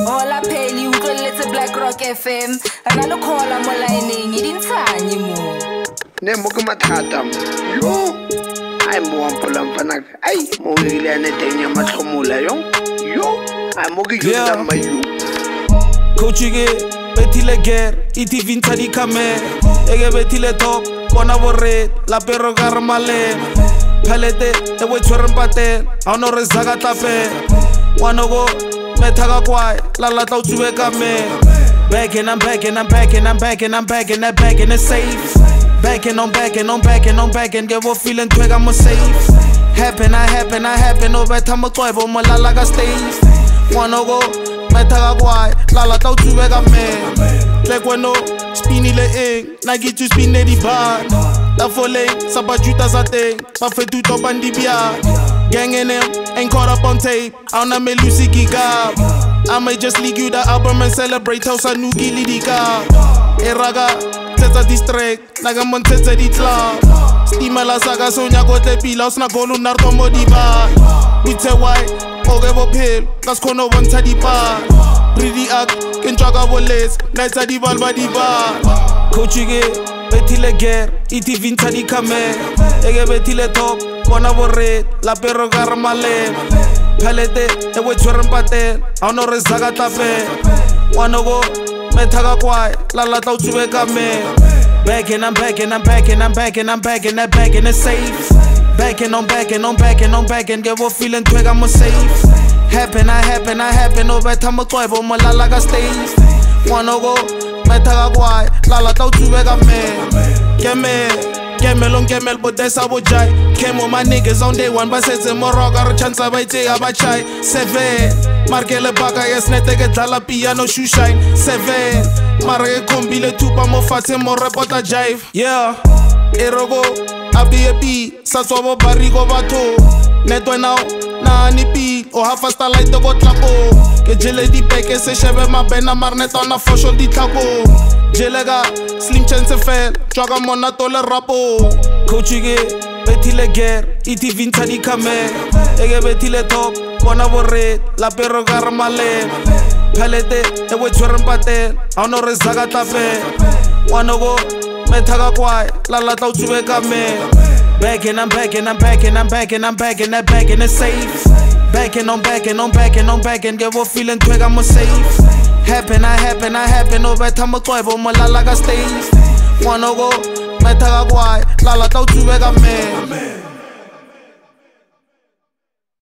Hola Peli, utlwelletse Black Rock FM. Ana le call mo line-eng, e dintshanye mo. Ne mo ke mathata mo. Yo. Ai mo ampola mfana. Ai mo ile ane teng ya matlhomola yo. Yo. Ai mo ke yona mayo. Coachige betile ger, iti vinta di kame. Ege betile top, bona borre, la perro garmale. Palete, e we chorren pate, a no rezaga tape. Wanogo, metaga kwai, la tau tue kame. Backing, I'm backing, I'm backing, I'm backing, I'm backing, that backing is safe. Backing, I'm backing, I'm backing, I'm backing, get what feeling twig, I'm a safe. Happen, no better, I'm a toy, but my laga stays. Wanogo, metaga kwai, la tau tue kame. Like when no, spinny le ing, na get you spinny di bar. La folle, sa bajuta sa ting, pa fe tout op an di bia. Gang in him, ain't caught up on tape, I don't me Lucy Gigab. I may just leak you the album and celebrate how sa nuki lidika. Eraga, teta district, naga mon teta di club. Stima la saga sonya kote pila, osna golu narto modiba. Ute white, oge bo pale, gas kono wanta di bar. Pretty act, ken chaga boles, naita di balba di bar. Coachige, betile ger, iti vinta di kame. Ege betile top, bona borre, la perro garmale. Palete, e we chorren pate, a no rezaga tape. Wanogo, metaga kwai, la tau tue kame. Backing, I'm backing, I'm backing, I'm backing, I'm backing, that backing is safe. Backing, I'm backing, I'm backing, I'm backing, get what feeling twig, I'm a safe. Happen, no better, I'm a toy, but my laga stays. Wanogo, metaga kwai, la tau tue kame. Gemel, but that's how we jai. Came with my niggas on day one, but says a more rock, got a chance of it, I chai. 7, Markele Baga, yes, netege dala piano shoe shine. 7, Mare Combile Tupa, more fat and more reporter jive. Yeah, Erogo, Abi a beat, Sasobo Barigo Bato. Netwe now, na ni beat, or half a star like the got lapo. Ke jele di peke se shebe ma bena marnet on a fosho di taco. Jelega, slim chance fell, joga mona tole rapo. Coachige, betile ger, iti vinta di kame. Ege betile top, bona borre, la perro garmale. Palete, e we chorren pate, a no rezaga tape. Wanogo, metaga kwai, la tau tue kame. Backing, I'm backing, I'm backing, I'm backing, I'm backing, that backing is safe. Backing, I'm backing, I'm backing, I'm backing, get what feeling twig, I'm a safe. Happen, no better, I'm a toy, but my laga stays. Wanogo, metaga kwai, la tau tue kame.